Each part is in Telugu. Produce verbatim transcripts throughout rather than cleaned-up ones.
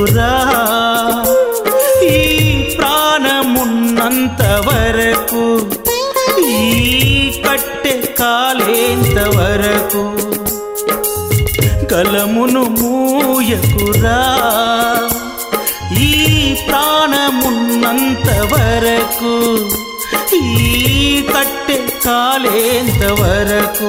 మూయకురా ఈ ప్రాణమున్నంత వరకు ఈ కట్టె కాలేంత వరకు గలమును మూయకురా ఈ ప్రాణమున్నంత వరకు ఈ కట్టె కాలేంత వరకు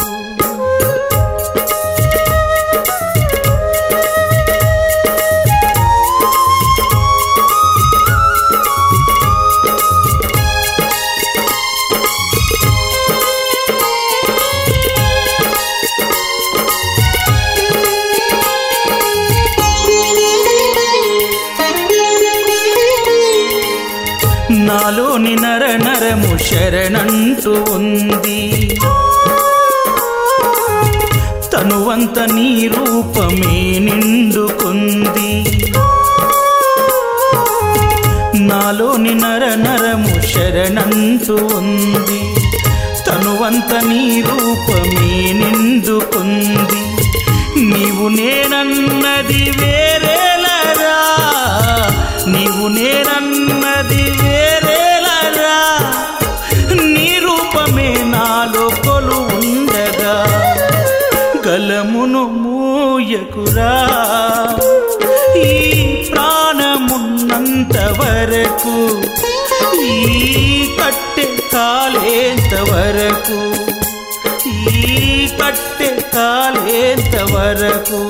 నాలోని నర నరము శరణంటూ ఉంది తనువంత నీ రూపమే నిండుకుంది నాలోని నర నరము శరణంటూ ఉంది తనువంత నీ రూపమే నిండుకుంది నీవు నేనన్నది వేరేలరా నీవు నేనన్నది వేరేలరా నీ రూపమే నాలో కొలు ఉండగా గలమును మూయకురా ఈ ప్రాణమున్నంత వరకు ఈ కట్టె కాలేంత వరకు ఈ కట్టె కాలేంత వరకు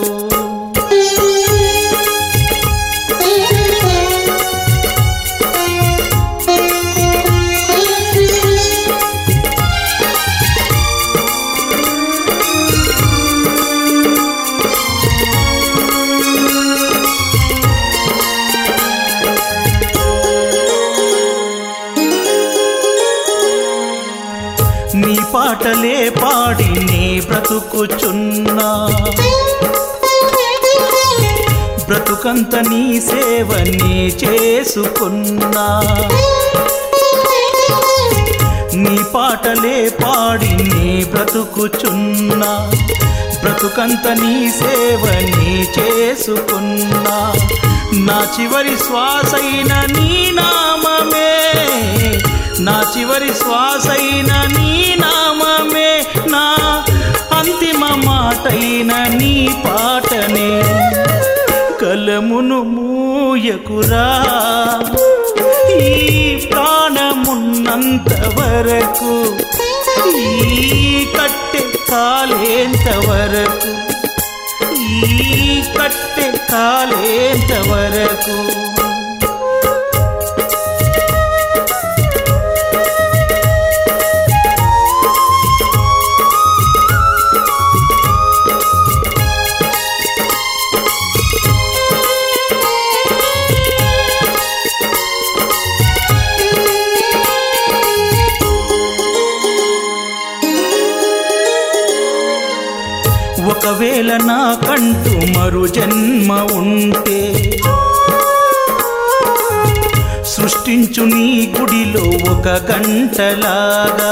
నీ పాటలే పాడి నీ బ్రతుకుచున్నా బ్రతుకంత నీ సేవని చేసుకున్నా నీ పాటలే పాడి నీ బ్రతుకుచున్నా బ్రతుకంత నీ సేవని చేసుకున్నా నా చివరి శ్వాసైన నీ నామమే నా చివరి శ్వాసైన నీ నామమే నా అంతిమ మాటైన నీ పాటనే కలమును మూయకురా ఈ ప్రాణమున్నంత వరకు ఈ కట్టె కాలేంత వరకు ఈ కట్టె కాలేంత వరకు ఒకవేళ నాకంటూ మరు జన్మ ఉంటే సృష్టించు నీ గుడిలో ఒక గంటలాగా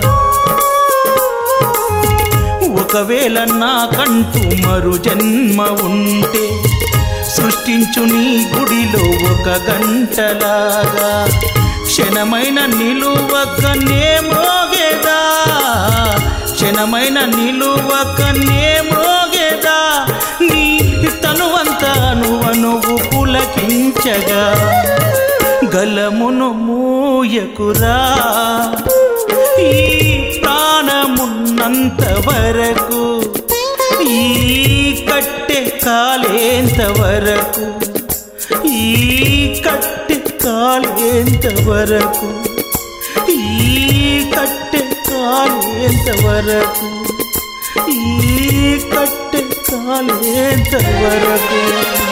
ఒకవేళ నాకంటూ మరు జన్మ ఉంటే సృష్టించు నీ గుడిలో ఒక గంటలాగా క్షణమైన నిలువకనే మ్రోగేదా క్షణమైన నిలువకనే మ్రోగేదా నీ తనువంతా నువ్వు పులకించగా గలమును మూయకురా ఈ ప్రాణమున్నంత వరకు ఈ కట్టె కాలేంత వరకు ఈ కట్టె కాలేంత వరకు ఈ కట్టె కాలేంత వరకు ఈ కట్టె కాలేంత వరకు